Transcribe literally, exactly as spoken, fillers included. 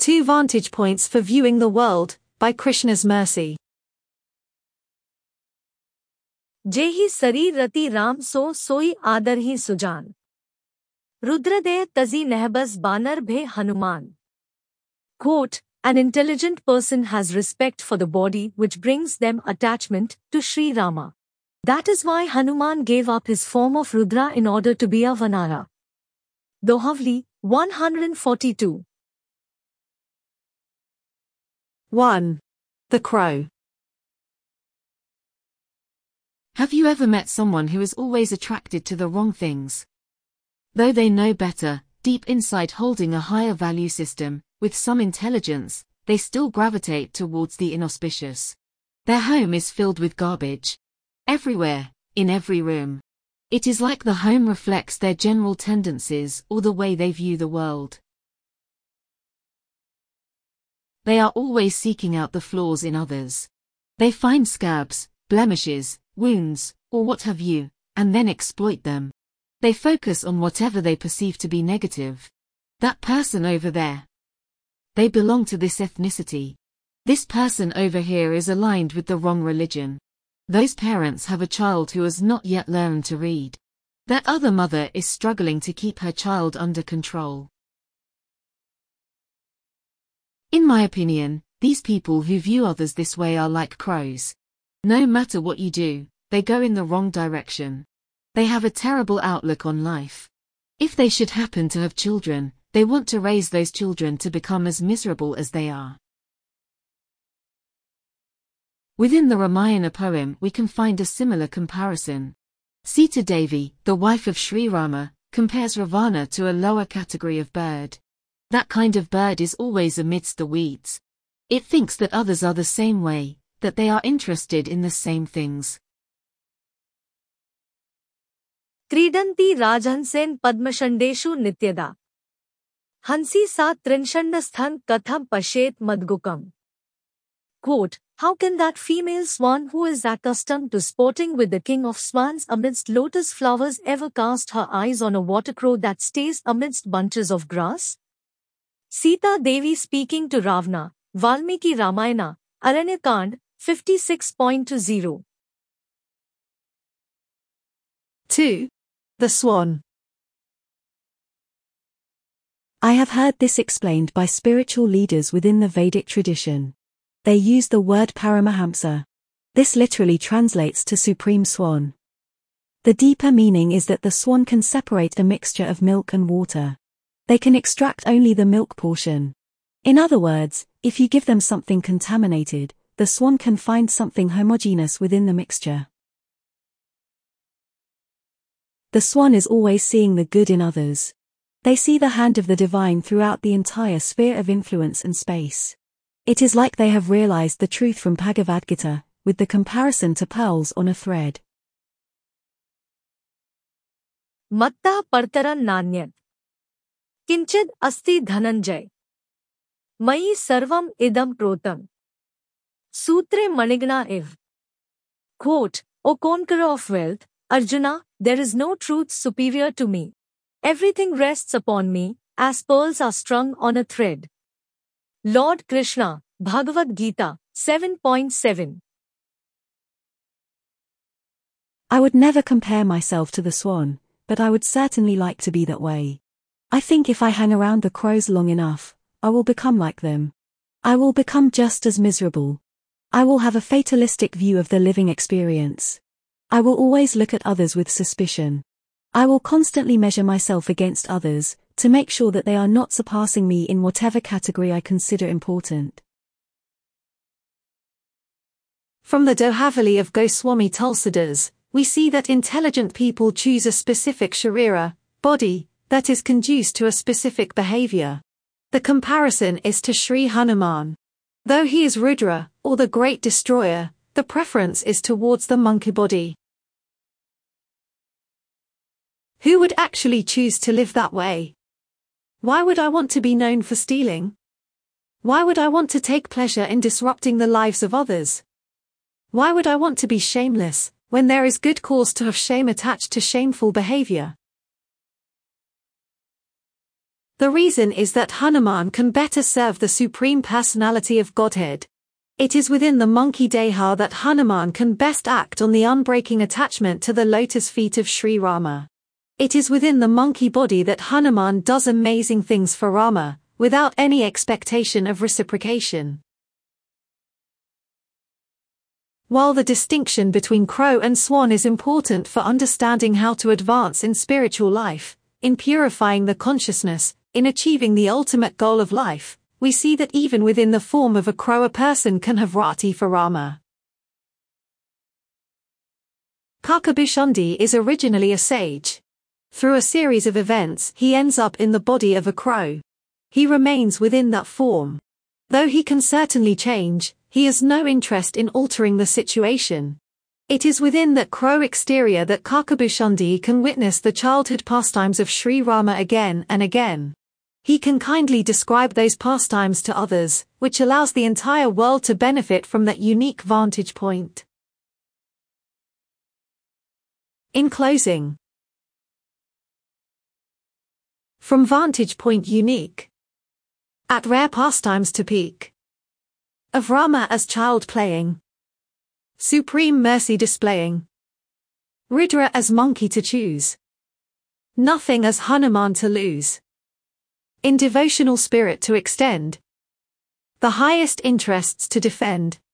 Two Vantage Points for Viewing the World, by Krishna's Mercy. जेहि शरीर रति राम सो सोई आदर ही सुजान। रुद्रदेह तजी नहबस बानर भे Hanuman. Quote, an intelligent person has respect for the body which brings them attachment to Sri Rama. That is why Hanuman gave up his form of Rudra in order to be a Vanara. Dohavli, one forty-two. one. The Crow. Have you ever met someone who is always attracted to the wrong things? Though they know better, deep inside holding a higher value system, with some intelligence, they still gravitate towards the inauspicious. Their home is filled with garbage. Everywhere, in every room. It is like the home reflects their general tendencies or the way they view the world. They are always seeking out the flaws in others. They find scabs, blemishes, wounds, or what have you, and then exploit them. They focus on whatever they perceive to be negative. That person over there. They belong to this ethnicity. This person over here is aligned with the wrong religion. Those parents have a child who has not yet learned to read. That other mother is struggling to keep her child under control. In my opinion, these people who view others this way are like crows. No matter what you do, they go in the wrong direction. They have a terrible outlook on life. If they should happen to have children, they want to raise those children to become as miserable as they are. Within the Ramayana poem we can find a similar comparison. Sita Devi, the wife of Sri Rama, compares Ravana to a lower category of bird. That kind of bird is always amidst the weeds. It thinks that others are the same way, that they are interested in the same things. Kridanti Rajhansen Padmashandeshu Nityada. Hansi sa Trinshannasthan Katham Pashet Madgukam. Quote, how can that female swan who is accustomed to sporting with the king of swans amidst lotus flowers ever cast her eyes on a watercrow that stays amidst bunches of grass? Sita Devi speaking to Ravana, Valmiki Ramayana, Aranyakand, fifty-six point two. two. The Swan. I have heard this explained by spiritual leaders within the Vedic tradition. They use the word Paramahamsa. This literally translates to Supreme Swan. The deeper meaning is that the swan can separate a mixture of milk and water. They can extract only the milk portion. In other words, if you give them something contaminated, the swan can find something homogeneous within the mixture. The swan is always seeing the good in others. They see the hand of the divine throughout the entire sphere of influence and space. It is like they have realized the truth from Bhagavad Gita, with the comparison to pearls on a thread. Matta partaran nanyat. Kinchid asti dhananjay. Mayi sarvam idam protam. Sutre manigna iv. Quote, O conqueror of wealth, Arjuna, there is no truth superior to me. Everything rests upon me, as pearls are strung on a thread. Lord Krishna, Bhagavad Gita, seven point seven. I would never compare myself to the swan, but I would certainly like to be that way. I think if I hang around the crows long enough, I will become like them. I will become just as miserable. I will have a fatalistic view of the living experience. I will always look at others with suspicion. I will constantly measure myself against others, to make sure that they are not surpassing me in whatever category I consider important. From the Dohavali of Goswami Tulsidas, we see that intelligent people choose a specific sharira, body, that is conducive to a specific behavior. The comparison is to Sri Hanuman. Though he is Rudra, or the great destroyer, the preference is towards the monkey body. Who would actually choose to live that way? Why would I want to be known for stealing? Why would I want to take pleasure in disrupting the lives of others? Why would I want to be shameless, when there is good cause to have shame attached to shameful behavior? The reason is that Hanuman can better serve the Supreme Personality of Godhead. It is within the monkey Deha that Hanuman can best act on the unbreaking attachment to the lotus feet of Sri Rama. It is within the monkey body that Hanuman does amazing things for Rama, without any expectation of reciprocation. While the distinction between crow and swan is important for understanding how to advance in spiritual life, in purifying the consciousness, in achieving the ultimate goal of life, we see that even within the form of a crow a person can have rati for Rama. Kakabushundi is originally a sage. Through a series of events he ends up in the body of a crow. He remains within that form. Though he can certainly change, he has no interest in altering the situation. It is within that crow exterior that Kakabushundi can witness the childhood pastimes of Sri Rama again and again. He can kindly describe those pastimes to others, which allows the entire world to benefit from that unique vantage point. In closing, from vantage point unique, at rare pastimes to peak, of Rama as child playing, supreme mercy displaying, Rudra as monkey to choose, nothing as Hanuman to lose, in devotional spirit to extend, the highest interests to defend.